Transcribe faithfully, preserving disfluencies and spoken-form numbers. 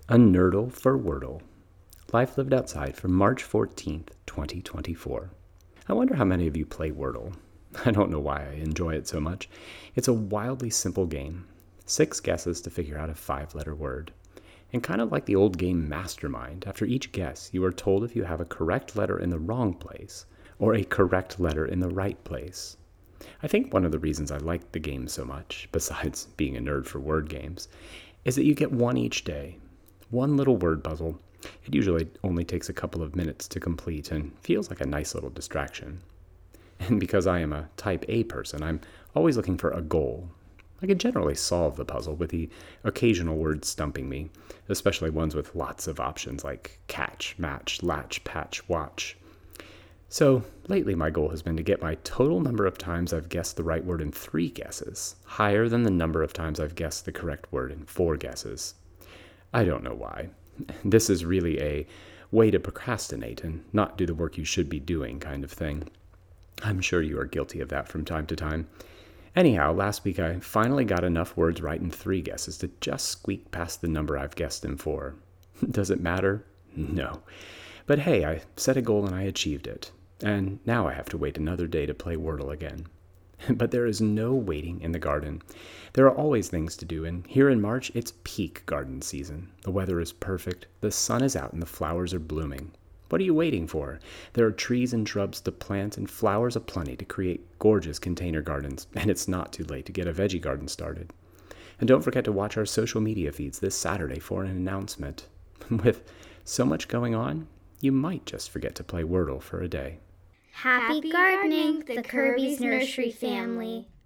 A Nerdle for Wordle. Life lived outside from March fourteenth, twenty twenty-four. I wonder how many of you play Wordle. I don't know why I enjoy it so much. It's a wildly simple game. Six guesses to figure out a five-letter word. And kind of like the old game Mastermind, after each guess, you are told if you have a correct letter in the wrong place or a correct letter in the right place. I think one of the reasons I like the game so much, besides being a nerd for word games, is that you get one each day. One little word puzzle. It usually only takes a couple of minutes to complete and feels like a nice little distraction. And because I am a type A person, I'm always looking for a goal. I can generally solve the puzzle with the occasional word stumping me, especially ones with lots of options like catch, match, latch, patch, watch. So, lately my goal has been to get my total number of times I've guessed the right word in three guesses higher than the number of times I've guessed the correct word in four guesses. I don't know why. This is really a way to procrastinate and not do the work you should be doing kind of thing. I'm sure you are guilty of that from time to time. Anyhow, last week I finally got enough words right in three guesses to just squeak past the number I've guessed in four. Does it matter? No. But hey, I set a goal and I achieved it. And now I have to wait another day to play Wordle again. But there is no waiting in the garden. There are always things to do, and here in March, it's peak garden season. The weather is perfect, the sun is out, and the flowers are blooming. What are you waiting for? There are trees and shrubs to plant and flowers aplenty to create gorgeous container gardens, and it's not too late to get a veggie garden started. And don't forget to watch our social media feeds this Saturday for an announcement. With so much going on, you might just forget to play Wordle for a day. Happy gardening, the Kirby's Nursery family.